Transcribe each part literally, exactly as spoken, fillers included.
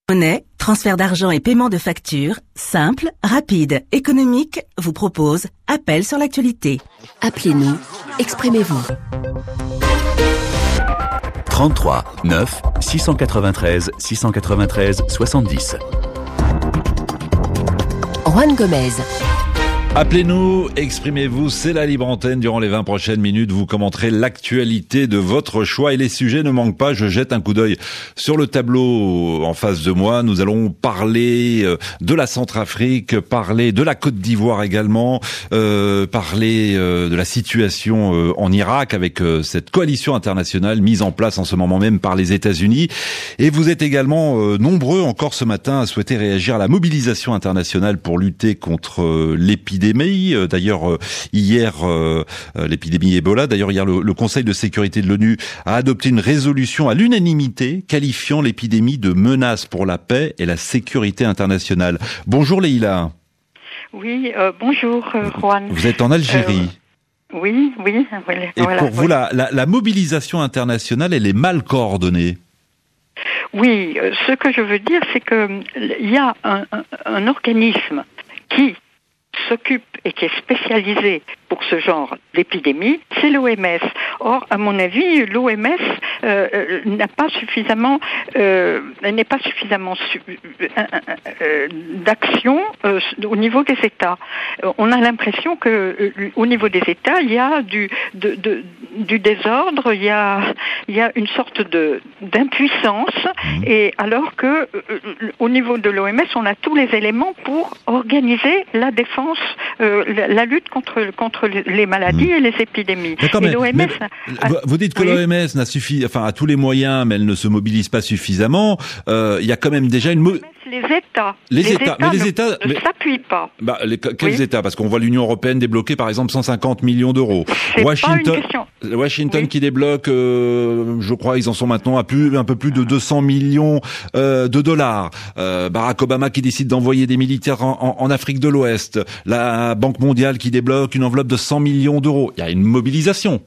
Monnaie, transfert d'argent et paiement de factures, simple, rapide, économique, vous propose Appel sur l'actualité. Appelez-nous, exprimez-vous. trente-trois neuf six cent quatre-vingt-treize six cent quatre-vingt-treize soixante-dix. Juan Gomez. Appelez-nous, exprimez-vous, c'est la libre antenne. Durant les vingt prochaines minutes, vous commenterez l'actualité de votre choix et les sujets ne manquent pas. Je jette un coup d'œil sur le tableau en face de moi. Nous allons parler de la Centrafrique, parler de la Côte d'Ivoire également, euh, parler euh, de la situation euh, en Irak avec euh, cette coalition internationale mise en place en ce moment même par les États-Unis. Et vous êtes également euh, nombreux encore ce matin à souhaiter réagir à la mobilisation internationale pour lutter contre euh, l'épidémie. D'ailleurs, hier, euh, l'épidémie Ebola, d'ailleurs, hier, le, le Conseil de sécurité de l'ONU a adopté une résolution à l'unanimité qualifiant l'épidémie de menace pour la paix et la sécurité internationale. Bonjour Leïla. Oui, euh, bonjour euh, Juan. Vous êtes en Algérie. Euh, oui, oui. Voilà, et voilà, pour vous, oui. la, la, la mobilisation internationale, elle est mal coordonnée. Oui, euh, ce que je veux dire, c'est que il y a un, un, un organisme qui s'occupe et qui est spécialisé pour ce genre d'épidémie, c'est l'O M S. Or, à mon avis, l'O M S euh, n'a pas suffisamment, euh, n'est pas suffisamment su, euh, euh, d'action euh, au niveau des États. Euh, on a l'impression que euh, au niveau des États, il y a du, de, de, du désordre, il y a, il y a une sorte de d'impuissance, mmh. et alors que euh, au niveau de l'O M S, on a tous les éléments pour organiser la défense, euh, la, la lutte contre contre les maladies mmh. et les épidémies. D'accord, mais, l'O M S mais a, vous dites que oui. l'O M S n'a suffi, enfin, a tous les moyens, mais elle ne se mobilise pas suffisamment. Euh, il y a quand même déjà une... Mo- les États. Les, les États, États, mais les ne, États ne mais, s'appuient pas. Bah, les, quels oui. États? Parce qu'on voit l'Union européenne débloquer, par exemple, cent cinquante millions d'euros. C'est Washington, pas une question. Washington oui. qui débloque, euh, je crois, ils en sont maintenant à plus, un peu plus de deux cents millions euh, de dollars. Euh, Barack Obama qui décide d'envoyer des militaires en, en, en Afrique de l'Ouest. La Banque mondiale qui débloque une enveloppe de cent millions d'euros. Il y a une mobilisation.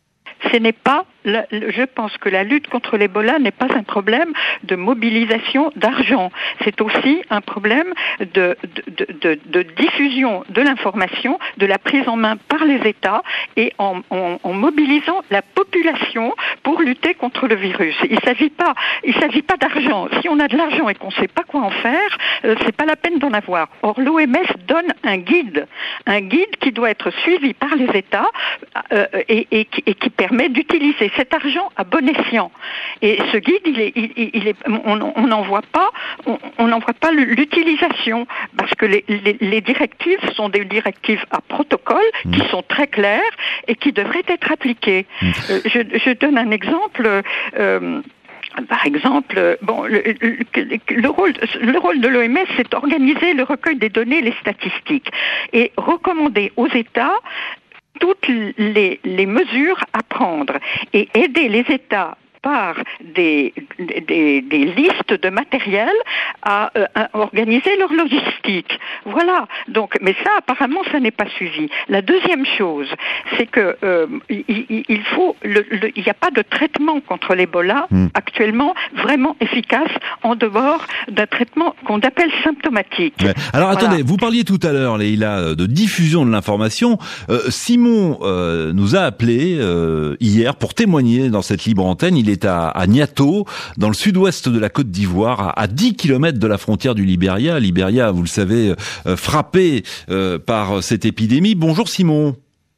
Ce n'est pas, la, je pense que la lutte contre l'Ebola n'est pas un problème de mobilisation d'argent. C'est aussi un problème de, de, de, de diffusion de l'information, de la prise en main par les États et en, en, en mobilisant la population pour lutter contre le virus. Il s'agit pas, il s'agit pas d'argent. Si on a de l'argent et qu'on ne sait pas quoi en faire, euh, c'est pas la peine d'en avoir. Or, l'O M S donne un guide, un guide qui doit être suivi par les États euh, et, et, qui, et qui permet d'utiliser cet argent à bon escient. Et ce guide, il est, il, il est, on n'en voit pas, on n'en voit pas l'utilisation, parce que les, les, les directives sont des directives à protocole qui mmh. sont très claires et qui devraient être appliquées. Mmh. Euh, je, je donne un exemple. Euh, Par exemple, bon, le, le, le, rôle, le rôle de l'O M S, c'est d'organiser le recueil des données et les statistiques et recommander aux États toutes les, les mesures à prendre et aider les États par des, des, des listes de matériel à, euh, à organiser leur logistique. Voilà. Donc, mais ça, apparemment, ça n'est pas suivi. La deuxième chose, c'est que euh, il, il faut, le, le, il n'y a pas de traitement contre l'Ebola mmh. actuellement vraiment efficace en dehors d'un traitement qu'on appelle symptomatique. Ouais. Alors voilà. Attendez, vous parliez tout à l'heure, Leïla, de diffusion de l'information. Euh, Simon euh, nous a appelé euh, hier pour témoigner dans cette libre antenne. Il est à, à Niato, dans le sud-ouest de la Côte d'Ivoire, à, à dix kilomètres de la frontière du Libéria. Libéria, vous le savez, euh, frappé euh, par cette épidémie. Bonjour Simon.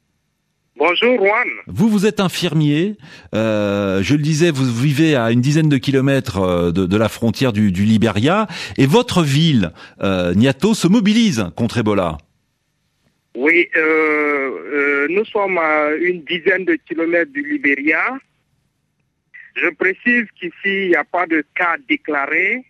Bonjour Juan. Vous, vous êtes infirmier. Euh, je le disais, vous vivez à une dizaine de kilomètres de, de la frontière du, du Libéria. Et votre ville, euh, Niato, se mobilise contre Ebola. Oui, euh, euh, nous sommes à une dizaine de kilomètres du Libéria. Je précise qu'ici, il n'y a pas de cas déclarés.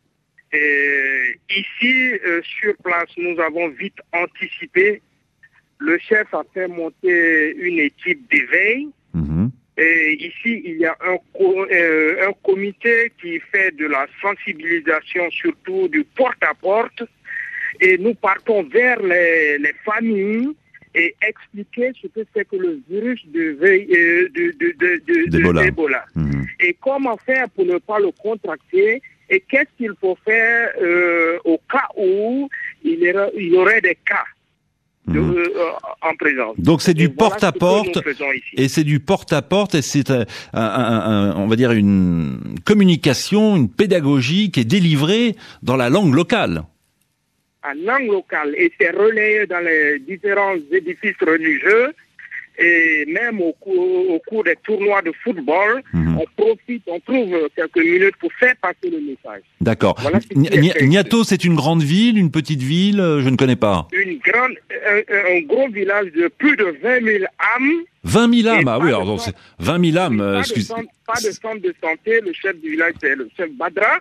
Et ici, euh, sur place, nous avons vite anticipé. Le chef a fait monter une équipe d'éveil. Mmh. Et ici, il y a un, co- euh, un comité qui fait de la sensibilisation, surtout du porte-à-porte. Et nous partons vers les, les familles et expliquer ce que c'est que le virus de, euh, de, de, de, de, d'Ebola. de Ebola. Mmh. Et comment faire pour ne pas le contracter et qu'est-ce qu'il faut faire euh, au cas où il y aurait, il y aurait des cas de, Mmh. euh, en présence. Donc c'est du Et voilà porte-à-porte, ce que nous faisons ici. et c'est du porte-à-porte, et c'est un, un, un, un- on va dire une communication, une pédagogie qui est délivrée dans la langue locale. En langue locale et c'est relayé dans les différents édifices religieux et même au cours, au cours des tournois de football, Mhm. on profite, on trouve quelques minutes pour faire passer le message. D'accord. Voilà ce qui Ni- est Ni- fait. Niato, c'est une grande ville, une petite ville, euh, je ne connais pas. Une grande, un, un gros village de plus de vingt mille âmes. vingt mille âmes, Et ah pas oui, de alors donc centre- c'est vingt mille âmes, euh, pas, de excuse. centre, pas de centre de santé, le chef du village c'est le chef Badra,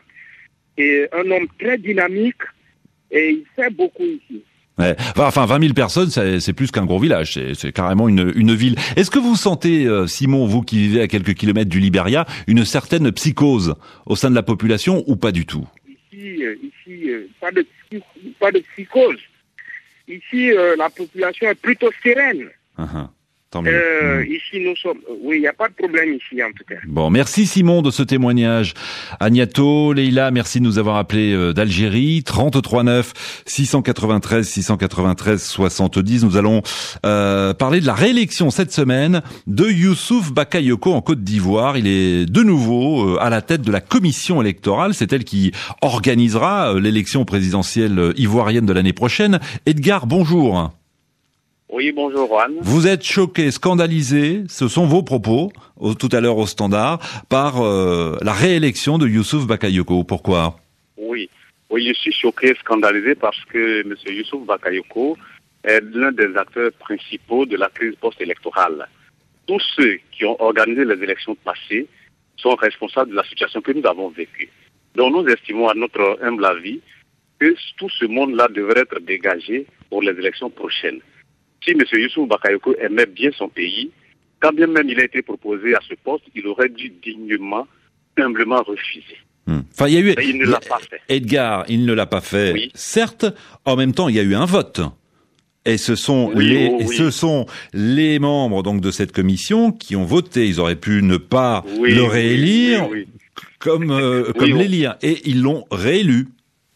et un homme très dynamique et il fait beaucoup ici. Ouais. Enfin, vingt mille personnes, c'est c'est plus qu'un gros village, c'est c'est carrément une, une ville. Est-ce que vous sentez, euh, Simon, vous qui vivez à quelques kilomètres du Libéria, une certaine psychose au sein de la population ou pas du tout? Ici, euh, ici euh, pas, de, psy- pas de psychose. Ici, euh, la population est plutôt sereine. Uh-huh. Tant mieux. Euh, Mmh. Ici, nous sommes... Oui, il n'y a pas de problème ici, en tout cas. Bon, merci Simon de ce témoignage. Agnato, Leïla, merci de nous avoir appelé euh, d'Algérie. trente-trois neuf, six cent quatre-vingt-treize, six cent quatre-vingt-treize, soixante-dix. Nous allons euh, parler de la réélection cette semaine de Youssouf Bakayoko en Côte d'Ivoire. Il est de nouveau euh, à la tête de la commission électorale. C'est elle qui organisera euh, l'élection présidentielle euh, ivoirienne de l'année prochaine. Edgar, bonjour. Oui, bonjour Juan. Vous êtes choqué, scandalisé, ce sont vos propos, au, tout à l'heure au Standard, par euh, la réélection de Youssouf Bakayoko. Pourquoi? Oui, oui, je suis choqué, scandalisé parce que M. Youssouf Bakayoko est l'un des acteurs principaux de la crise post-électorale. Tous ceux qui ont organisé les élections passées sont responsables de la situation que nous avons vécue. Donc nous estimons à notre humble avis que tout ce monde-là devrait être dégagé pour les élections prochaines. Si M. Youssouf Bakayoko aimait bien son pays, quand bien même il a été proposé à ce poste, il aurait dû dignement, humblement refuser. Hmm. Enfin, il y a eu. Mais il ne l'a pas fait. Edgar, il ne l'a pas fait. Oui. Certes, en même temps, il y a eu un vote. Et ce sont Oui, les, oh, et oui. ce sont les membres donc de cette commission qui ont voté. Ils auraient pu ne pas Oui, le oui, réélire, oui, oui. comme euh, Oui, comme on- l'élire, et ils l'ont réélu.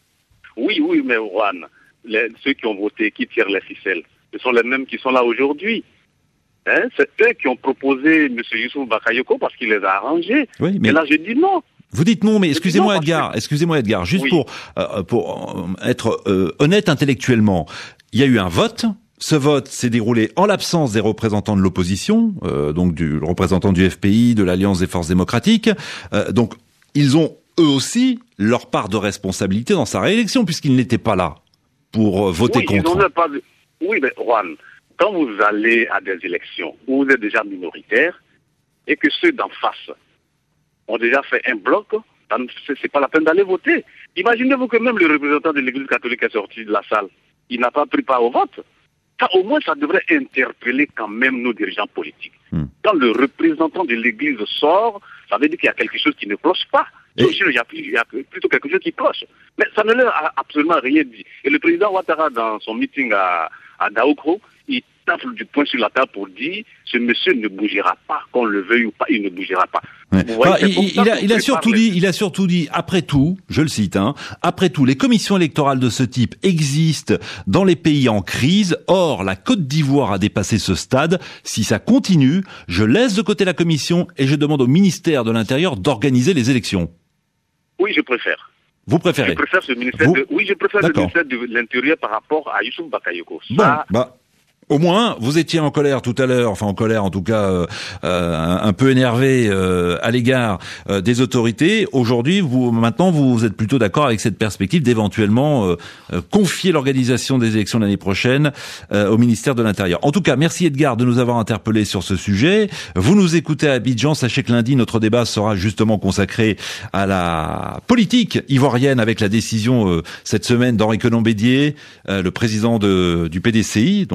Oui, oui, mais Juan, les- ceux qui ont voté, qui tirent les ficelles, ce sont les mêmes qui sont là aujourd'hui. Hein, c'est eux qui ont proposé M. Youssouf Bakayoko parce qu'il les a arrangés. Oui, mais Et là, je dis non. vous dites non, mais excusez-moi non, parce Edgar, excusez-moi Edgar, juste Oui. pour euh, pour euh, être euh, honnête intellectuellement, il y a eu un vote. Ce vote s'est déroulé en l'absence des représentants de l'opposition, euh, donc du le représentant du F P I, de l'Alliance des forces démocratiques. Euh, donc ils ont eux aussi leur part de responsabilité dans sa réélection puisqu'ils n'étaient pas là pour euh, voter Oui, ils contre. n'en ont pas de- Oui, mais Juan, quand vous allez à des élections où vous êtes déjà minoritaire et que ceux d'en face ont déjà fait un bloc, c'est c'est pas la peine d'aller voter. Imaginez-vous que même le représentant de l'Église catholique est sorti de la salle. Il n'a pas pris part au vote. Ça, au moins, ça devrait interpeller quand même nos dirigeants politiques. Hmm. Quand le représentant de l'Église sort, ça veut dire qu'il y a quelque chose qui ne cloche pas. Et- Donc, il y a, il y a plutôt quelque chose qui cloche. Mais ça ne leur a absolument rien dit. Et le président Ouattara, dans son meeting à, à Daoukro, il tape du poing sur la table pour dire ce monsieur ne bougera pas, qu'on le veuille ou pas, il ne bougera pas. Ouais. Vous voyez, Enfin, c'est comme il, ça il a, qu'on il a prépare surtout les- dit, il a surtout dit, après tout, je le cite, hein, après tout, les commissions électorales de ce type existent dans les pays en crise. Or, la Côte d'Ivoire a dépassé ce stade. Si ça continue, je laisse de côté la commission et je demande au ministère de l'Intérieur d'organiser les élections. Oui, je préfère. Vous Je préférez? préfère ce ministère Vous- de, oui, je préfère le D'accord. ministère de l'Intérieur par rapport à Youssouf Bakayoko. Bon, Ça, bah. Au moins, vous étiez en colère tout à l'heure, enfin en colère en tout cas, euh, euh, un, un peu énervé euh, à l'égard euh, des autorités. Aujourd'hui, vous maintenant, vous êtes plutôt d'accord avec cette perspective d'éventuellement euh, euh, confier l'organisation des élections l'année prochaine euh, au ministère de l'Intérieur. En tout cas, merci Edgar de nous avoir interpellés sur ce sujet. Vous nous écoutez à Abidjan. Sachez que lundi, notre débat sera justement consacré à la politique ivoirienne avec la décision euh, cette semaine d'Henri Konan Bédié, euh, le président de, du P D C I, donc l'ancien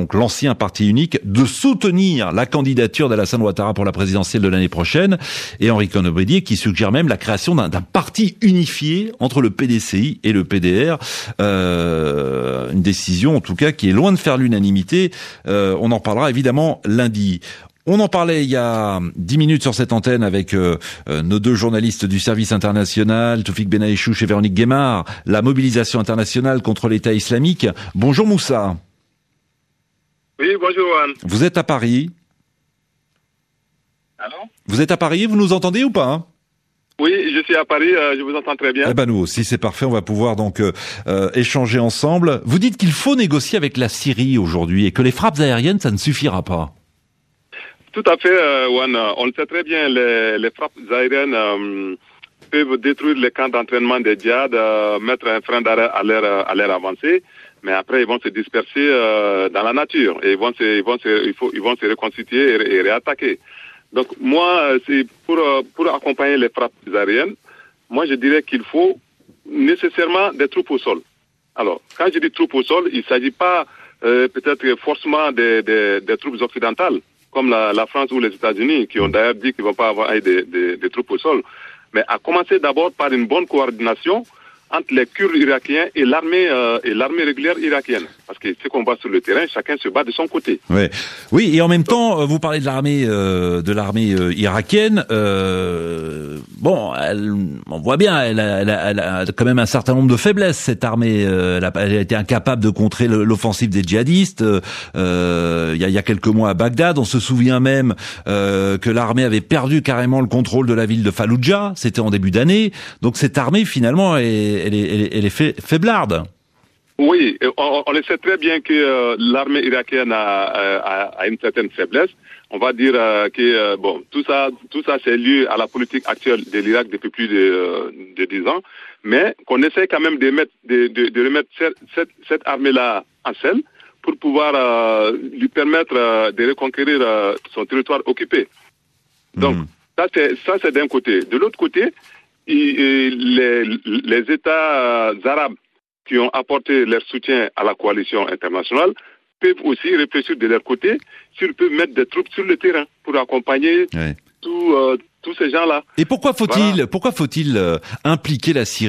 parti, un parti unique, de soutenir la candidature d'Alassane Ouattara pour la présidentielle de l'année prochaine. Et Henri Cohn-Bedier qui suggère même la création d'un, d'un parti unifié entre le P D C I et le P D R. Euh, une décision, en tout cas, qui est loin de faire l'unanimité. Euh, on en parlera évidemment lundi. On en parlait il y a dix minutes sur cette antenne avec euh, euh, nos deux journalistes du service international, Toufik Benaïchouch et Véronique Guémard, la mobilisation internationale contre l'État islamique. Bonjour Moussa. Oui, bonjour Juan. Vous êtes à Paris. Allô ? Vous êtes à Paris, vous nous entendez ou pas hein ? Oui, je suis à Paris, euh, je vous entends très bien. Eh ben nous aussi, c'est parfait, on va pouvoir donc euh, euh, échanger ensemble. Vous dites qu'il faut négocier avec la Syrie aujourd'hui et que les frappes aériennes, ça ne suffira pas. Tout à fait, euh, Juan. On le sait très bien, les, les frappes aériennes euh, peuvent détruire les camps d'entraînement des djihad, euh, mettre un frein d'arrêt à leur, à leur avancée, mais après ils vont se disperser euh, dans la nature et ils vont se, ils vont se, il faut, ils vont se reconstituer et, et réattaquer. Donc moi, c'est pour, pour accompagner les frappes aériennes, moi je dirais qu'il faut nécessairement des troupes au sol. Alors, quand je dis troupes au sol, il ne s'agit pas euh, peut-être forcément des, des, des troupes occidentales, comme la, la France ou les États-Unis, qui ont d'ailleurs dit qu'ils ne vont pas avoir des, des, des troupes au sol. Mais à commencer d'abord par une bonne coordination entre les Kurdes irakiens et l'armée euh, et l'armée régulière irakienne. Parce que ce qu'on voit sur le terrain, chacun se bat de son côté. Ouais. Oui, et en même temps, vous parlez de l'armée euh, de l'armée euh, irakienne. Euh, bon, elle, on voit bien, elle a, elle, a, elle a quand même un certain nombre de faiblesses. Cette armée, euh, elle, a, elle a été incapable de contrer le, l'offensive des djihadistes. Euh, il y, a, il y a quelques mois à Bagdad, on se souvient même euh, que l'armée avait perdu carrément le contrôle de la ville de Fallujah. C'était en début d'année. Donc cette armée, finalement, est Elle est, elle est, elle est faible. Oui, on, on le sait très bien que euh, l'armée irakienne a, a, a une certaine faiblesse. On va dire euh, que euh, bon, tout ça, tout ça, c'est lié à la politique actuelle de l'Irak depuis plus de, euh, de dix ans, mais qu'on essaie quand même de, mettre, de, de, de remettre cette, cette, cette armée-là en selle pour pouvoir euh, lui permettre euh, de reconquérir euh, son territoire occupé. Donc, mmh. ça, c'est, ça, c'est d'un côté. De l'autre côté, Et les, les États arabes qui ont apporté leur soutien à la coalition internationale peuvent aussi réfléchir de leur côté s'ils peuvent mettre des troupes sur le terrain pour accompagner ouais. tout, euh, tous ces gens-là. Et pourquoi faut-il, voilà. pourquoi faut-il euh, impliquer la Syrie ?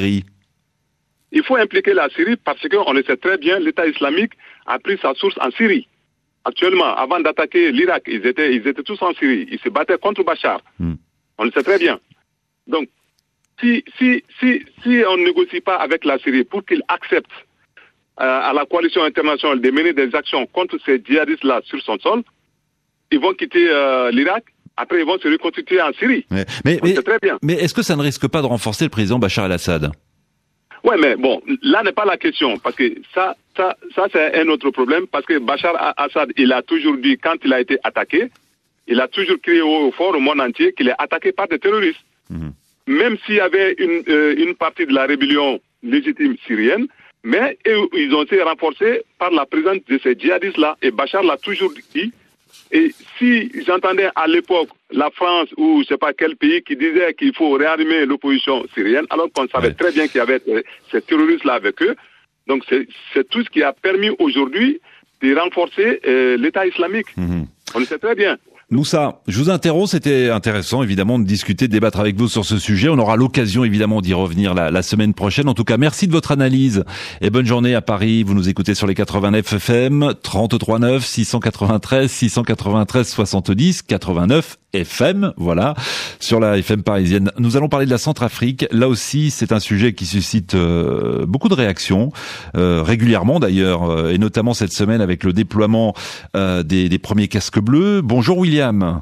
Il faut impliquer la Syrie parce qu'on le sait très bien, l'État islamique a pris sa source en Syrie. Actuellement, avant d'attaquer l'Irak, ils étaient, ils étaient tous en Syrie. Ils se battaient contre Bachar. Hmm. On le sait très bien. Donc, Si, si, si, si on ne négocie pas avec la Syrie pour qu'il accepte euh, à la coalition internationale de mener des actions contre ces djihadistes-là sur son sol, ils vont quitter euh, l'Irak, après ils vont se reconstituer en Syrie. Mais, mais, on sait très bien. mais est-ce que ça ne risque pas de renforcer le président Bachar el-Assad ? Oui, mais bon, là n'est pas la question, parce que ça, ça, ça c'est un autre problème, parce que Bachar el-Assad, il a toujours dit, quand il a été attaqué, il a toujours crié au fort au monde entier qu'il est attaqué par des terroristes. Mmh. Même s'il y avait une, euh, une partie de la rébellion légitime syrienne, mais ils ont été renforcés par la présence de ces djihadistes-là. Et Bachar l'a toujours dit. Et si j'entendais à l'époque la France ou je ne sais pas quel pays qui disait qu'il faut réanimer l'opposition syrienne, alors qu'on savait ouais. très bien qu'il y avait euh, ces terroristes-là avec eux. Donc c'est, c'est tout ce qui a permis aujourd'hui de renforcer euh, l'État islamique. Mmh. On le sait très bien. Moussa, je vous interromps, c'était intéressant évidemment de discuter, de débattre avec vous sur ce sujet. On aura l'occasion évidemment d'y revenir la, la semaine prochaine. En tout cas, merci de votre analyse et bonne journée à Paris. Vous nous écoutez sur les quatre-vingt-neuf F M, trente-trois neuf, six cent quatre-vingt-treize, six cent quatre-vingt-treize, soixante-dix, quatre-vingt-neuf F M, voilà, sur la F M parisienne. Nous allons parler de la Centrafrique. Là aussi, c'est un sujet qui suscite euh, beaucoup de réactions, euh, régulièrement d'ailleurs, euh, et notamment cette semaine avec le déploiement euh, des, des premiers casques bleus. Bonjour William.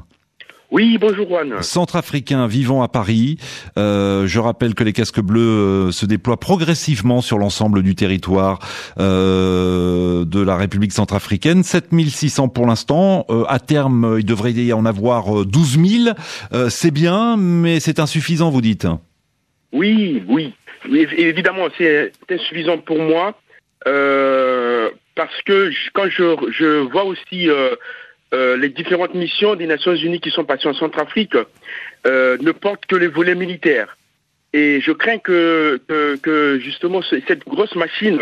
Oui, bonjour Juan. Centrafricain vivant à Paris. Euh, je rappelle que les casques bleus euh, se déploient progressivement sur l'ensemble du territoire euh, de la République centrafricaine. sept mille six cents pour l'instant. Euh, à terme, il devrait y en avoir douze mille. Euh, c'est bien, mais c'est insuffisant, vous dites ? Oui, oui. oui évidemment, c'est insuffisant pour moi. Euh, parce que je, quand je, je vois aussi... Euh, Euh, les différentes missions des Nations Unies qui sont passées en Centrafrique euh, ne portent que les volets militaires. Et je crains que, que, que justement, cette grosse machine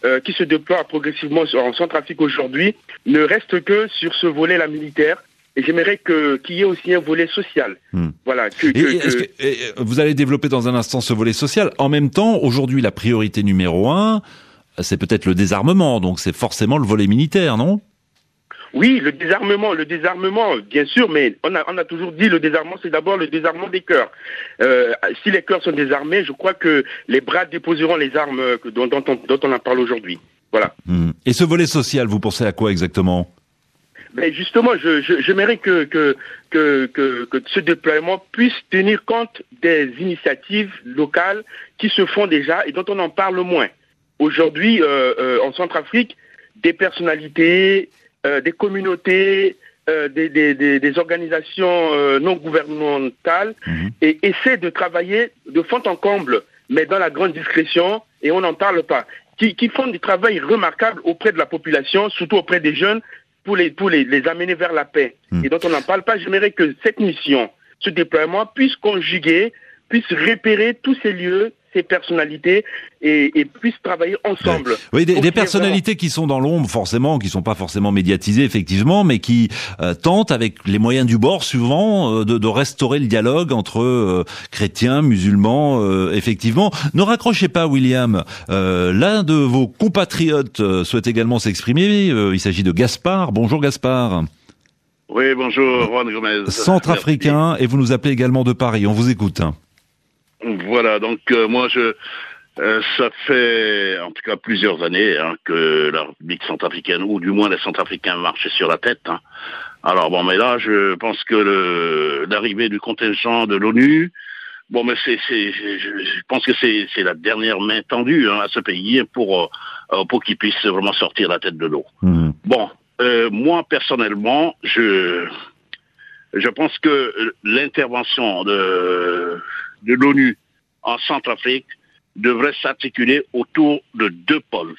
euh, qui se déploie progressivement en Centrafrique aujourd'hui ne reste que sur ce volet-là militaire. Et j'aimerais que qu'il y ait aussi un volet social. Hmm. Voilà. Que, et, que, est-ce que, et vous allez développer dans un instant ce volet social. En même temps, aujourd'hui, la priorité numéro un, c'est peut-être le désarmement. Donc, c'est forcément le volet militaire, non ? Oui, le désarmement, le désarmement, bien sûr, mais on a, on a toujours dit le désarmement, c'est d'abord le désarmement des cœurs. Euh, si les cœurs sont désarmés, je crois que les bras déposeront les armes dont, dont, on, dont on en parle aujourd'hui. Voilà. Hmm. Et ce volet social, vous pensez à quoi exactement ? Mais justement, je, je, j'aimerais que, que, que, que, que ce déploiement puisse tenir compte des initiatives locales qui se font déjà et dont on en parle moins. Aujourd'hui, euh, euh, en Centrafrique, des personnalités, euh, des communautés, euh, des, des, des, des organisations euh, non gouvernementales mmh. et essaient de travailler de fond en comble, mais dans la grande discrétion, et on n'en parle pas, qui, qui font du travail remarquable auprès de la population, surtout auprès des jeunes, pour les, pour les, les amener vers la paix, mmh. et dont on n'en parle pas. J'aimerais que cette mission, ce déploiement, puisse conjuguer, puisse repérer tous ces lieux, ces personnalités, et, et puisse travailler ensemble. Oui, des, des personnalités vraiment... qui sont dans l'ombre, forcément, qui sont pas forcément médiatisées, effectivement, mais qui euh, tentent, avec les moyens du bord, souvent, euh, de, de restaurer le dialogue entre euh, chrétiens, musulmans, euh, effectivement. Ne raccrochez pas, William. Euh, l'un de vos compatriotes euh, souhaite également s'exprimer. Euh, il s'agit de Gaspard. Bonjour, Gaspard. Oui, bonjour, Juan Gomez. Centrafricain, et vous nous appelez également de Paris. On vous écoute. Voilà, donc euh, moi je euh, ça fait en tout cas plusieurs années hein, que la République centrafricaine, ou du moins les Centrafricains, marchaient sur la tête. Hein. Alors bon, mais là je pense que le, l'arrivée du contingent de l'ONU, bon mais c'est, c'est je, je pense que c'est, c'est la dernière main tendue hein, à ce pays pour euh, pour qu'il puisse vraiment sortir la tête de l'eau. Mmh. Bon, euh, moi personnellement, je je pense que l'intervention de de l'ONU en Centrafrique devrait s'articuler autour de deux pôles.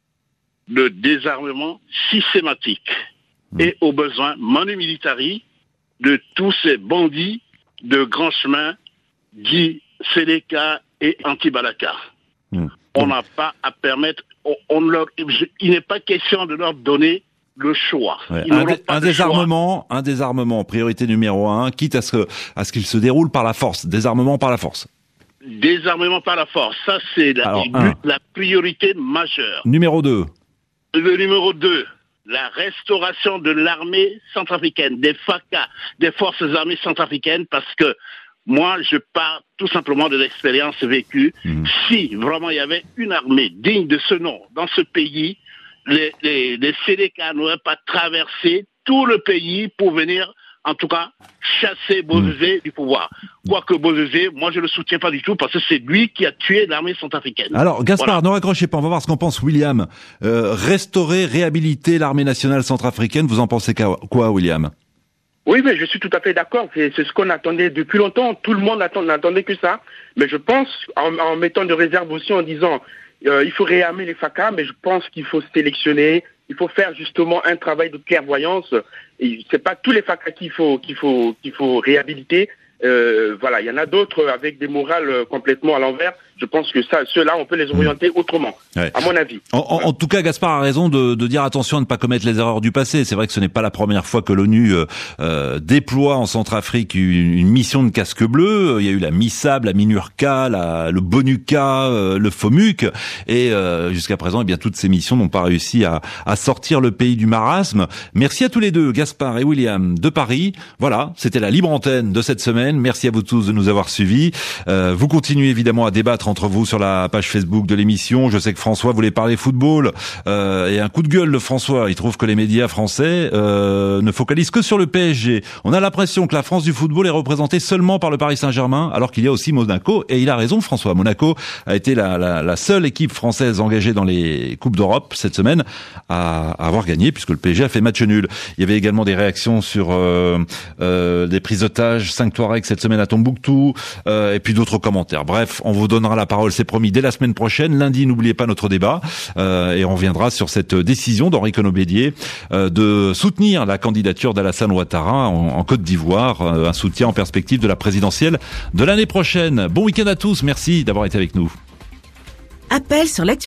Le désarmement systématique mmh. et au besoin manu militari de tous ces bandits de grands chemins dits Séléka et Anti-Balaka. Mmh. On n'a pas à permettre, on, on leur, il n'est pas question de leur donner le choix. Ouais. Un, dé, un désarmement, choix. un désarmement, priorité numéro un, quitte à ce que, à ce qu'il se déroule par la force. Désarmement par la force. Désarmement par la force, ça c'est la, Alors, la priorité majeure. Numéro deux. Le numéro deux, la restauration de l'armée centrafricaine, des F A C A, des forces armées centrafricaines, parce que moi je pars tout simplement de l'expérience vécue. Mmh. Si vraiment il y avait une armée digne de ce nom dans ce pays, les, les, les Séléka n'auraient pas traversé tout le pays pour venir, en tout cas, chasser Bozizé mmh. du pouvoir. Quoique Bozizé, moi je le soutiens pas du tout parce que c'est lui qui a tué l'armée centrafricaine. Alors Gaspard, voilà. Ne raccrochez pas, on va voir ce qu'en pense William. Euh, restaurer, réhabiliter l'armée nationale centrafricaine, vous en pensez quoi, William ? Oui, mais je suis tout à fait d'accord. C'est, c'est ce qu'on attendait depuis longtemps. Tout le monde attend, n'attendait que ça. Mais je pense, en, en mettant de réserve aussi, en disant euh, il faut réarmer les F A C A, mais je pense qu'il faut sélectionner. Il faut faire justement un travail de clairvoyance. Et c'est pas tous les F A C A qu'il faut qu'il faut qu'il faut réhabiliter. Euh, voilà, il y en a d'autres avec des morales complètement à l'envers. Je pense que ça, ceux-là, on peut les orienter autrement, ouais. à mon avis. En, en, en tout cas, Gaspard a raison de, de dire attention à ne pas commettre les erreurs du passé. C'est vrai que ce n'est pas la première fois que l'ONU euh, euh, déploie en Centrafrique une, une mission de casque bleu. Il y a eu la MISAB, la MINURCA, la, le BONUCA, euh, le FOMUC, et euh, jusqu'à présent, eh bien toutes ces missions n'ont pas réussi à, à sortir le pays du marasme. Merci à tous les deux, Gaspard et William de Paris. Voilà, c'était la libre antenne de cette semaine. Merci à vous tous de nous avoir suivis. Euh, vous continuez évidemment à débattre entre vous sur la page Facebook de l'émission. Je sais que François voulait parler football euh, et un coup de gueule de François. Il trouve que les médias français euh, ne focalisent que sur le P S G. On a l'impression que la France du football est représentée seulement par le Paris Saint-Germain, alors qu'il y a aussi Monaco. Et il a raison, François. Monaco a été la, la, la seule équipe française engagée dans les Coupes d'Europe cette semaine à, à avoir gagné, puisque le P S G a fait match nul. Il y avait également des réactions sur euh, euh, des prises d'otages, cinq Touaregs cette semaine à Tombouctou, euh, et puis d'autres commentaires. Bref, on vous donnera la parole, c'est promis, dès la semaine prochaine. Lundi, n'oubliez pas notre débat, euh, et on reviendra sur cette décision d'Henri Kono-Bédier euh, de soutenir la candidature d'Alassane Ouattara en, en Côte d'Ivoire, euh, un soutien en perspective de la présidentielle de l'année prochaine. Bon week-end à tous, merci d'avoir été avec nous. Appel sur l'actu.